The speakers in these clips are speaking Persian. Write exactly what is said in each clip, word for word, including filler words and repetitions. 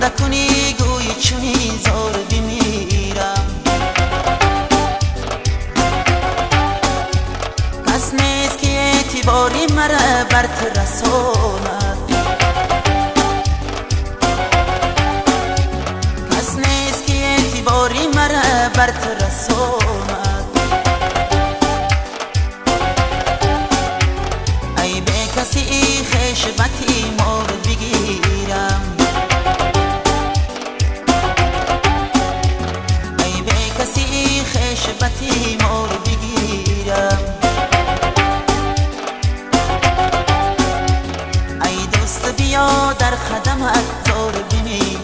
نکنی گوی چونی زار بمیرم. کس نیست که اعتباری مرا برت رساند، کس نیست که اعتباری مرا برت رساند. ای به کسی خشبتی مورد بگیرم، ای به کسی خشبتی مورد بگیرم. ای دوست بیا در خدمت زار بمیرم.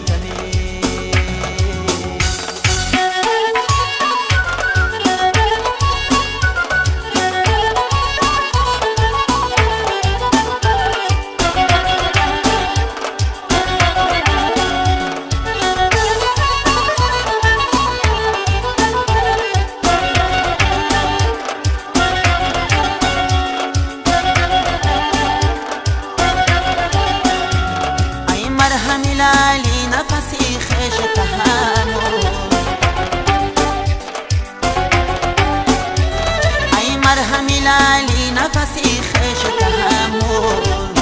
مرهمی لالی نفسی خش تحمل، ای مرهمی لالی نفسی خش تحمل.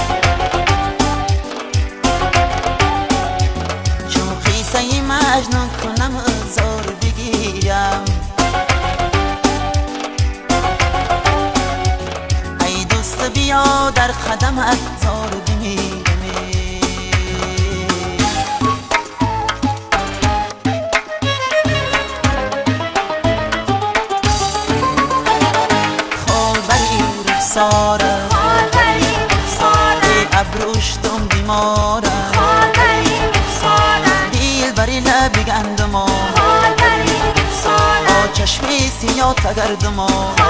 چون خیسه مجنون کنم زار بگیرم. ای دوست بیا در خدمت زار بمیرم. ساره ابروش دم بیماره، دیل بری لب گندما، آ چشمی سیاه تگردما،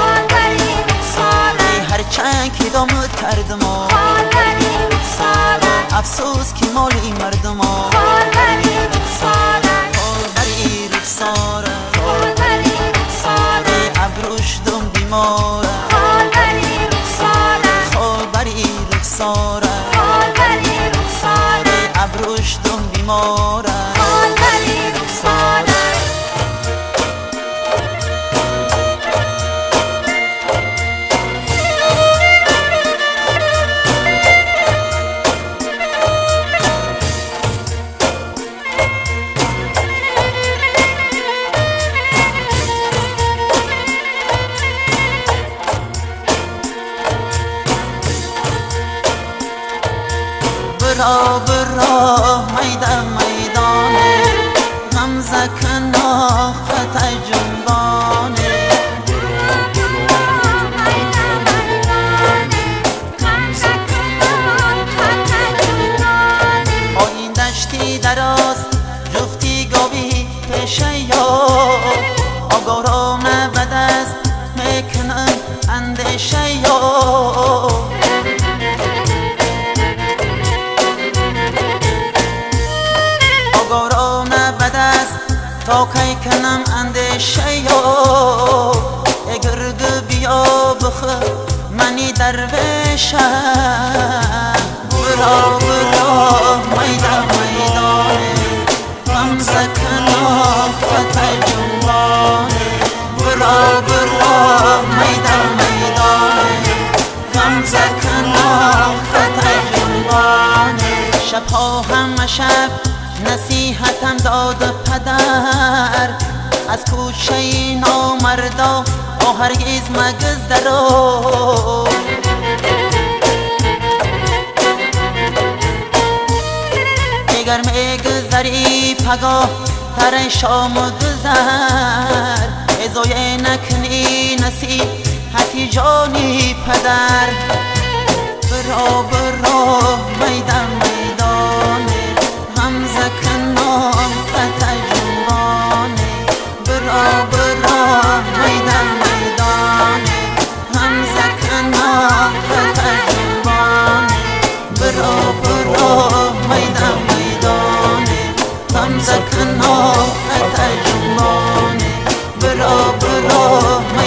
هر چند که دامت کردما، افسوس که مالی مردما. بری رخساره ابروش دم بیماره، ساره ابروش دم بیماره. برا برا میدان میدانه غمزه کنا خط جنبانه، آین دشتی دراز جفتی گاوی پیشه یا آگارانه به دست میکنن اندیشه یا. آگارانه به دست تا کی کنم اندیشه یا. اگرد بیا بخ منی درویشم، برا برا میدان میدانه غمزه کنا خط جنبانه، برا برا میدان میدانه غمزه کنا خط جنبانه. شبها همه شب نصیحتم داد پدر، از کوچه نامردا آ هرگز مگذرو. اگر میگذری پگاه تر شام گذر، ازای نکنی نصیحتی جانی پدر. برا برا میدان میدانه غمزه کنم خط جنبانه، برا برا میدان میدانه غمزه کنم خط جنبانه، برا برا میدان میدانه غمزه کنم خط جنبانه، برا برا